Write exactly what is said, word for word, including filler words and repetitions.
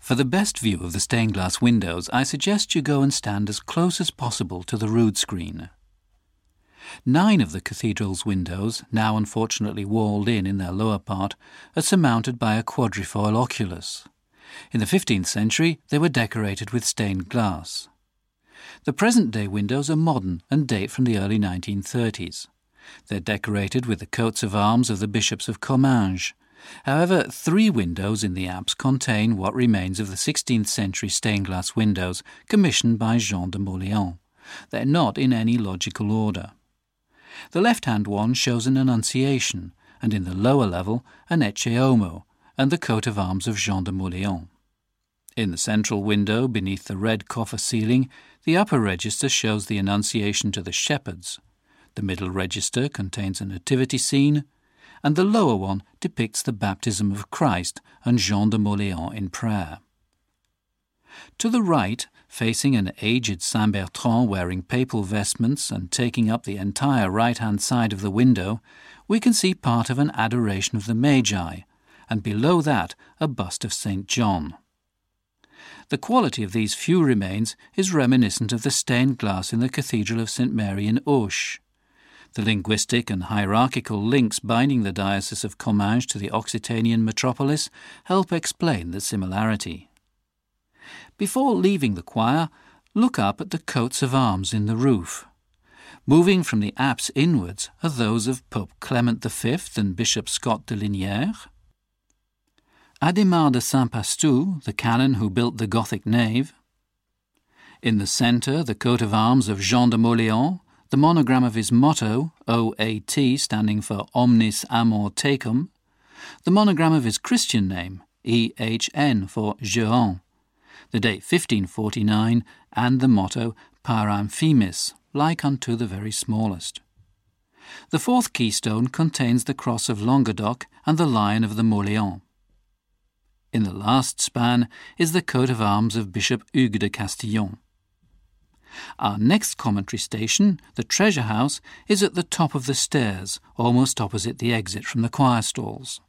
For the best view of the stained glass windows, I suggest you go and stand as close as possible to the rood screen. Nine of the cathedral's windows, now unfortunately walled in in their lower part, are surmounted by a quadrifoil oculus. In the fifteenth century, they were decorated with stained glass. The present-day windows are modern and date from the early nineteen thirties. They're decorated with the coats of arms of the bishops of Comminges. However, three windows in the apse contain what remains of the sixteenth century stained glass windows commissioned by Jean de Mauléon. They're not in any logical order. The left-hand one shows an Annunciation, and in the lower level an Ecce Homo, and the coat of arms of Jean de Mauléon. In the central window, beneath the red coffer ceiling, the upper register shows the Annunciation to the shepherds. The middle register contains a nativity scene, and the lower one depicts the baptism of Christ and Jean de Mauléon in prayer. To the right, facing an aged Saint Bertrand wearing papal vestments and taking up the entire right-hand side of the window, we can see part of an Adoration of the Magi, and below that a bust of Saint John. The quality of these few remains is reminiscent of the stained glass in the Cathedral of Saint Mary in Auch. The linguistic and hierarchical links binding the Diocese of Comminges to the Occitanian metropolis help explain the similarity. Before leaving the choir, look up at the coats of arms in the roof. Moving from the apse inwards are those of Pope Clement the Fifth and Bishop Scott de Liniers. Adhémar de Saint-Pastou, the canon who built the Gothic nave. In the centre, the coat of arms of Jean de Mauléon, the monogram of his motto, O A T, standing for Omnis Amor Tecum, the monogram of his Christian name, E H N, for Jehan, the date fifteen forty-nine, and the motto Par Infimis, like unto the very smallest. The fourth keystone contains the cross of Languedoc and the lion of the Mauléon. In the last span is the coat of arms of Bishop Hugues de Castillon. Our next commentary station, the Treasure House, is at the top of the stairs, almost opposite the exit from the choir stalls.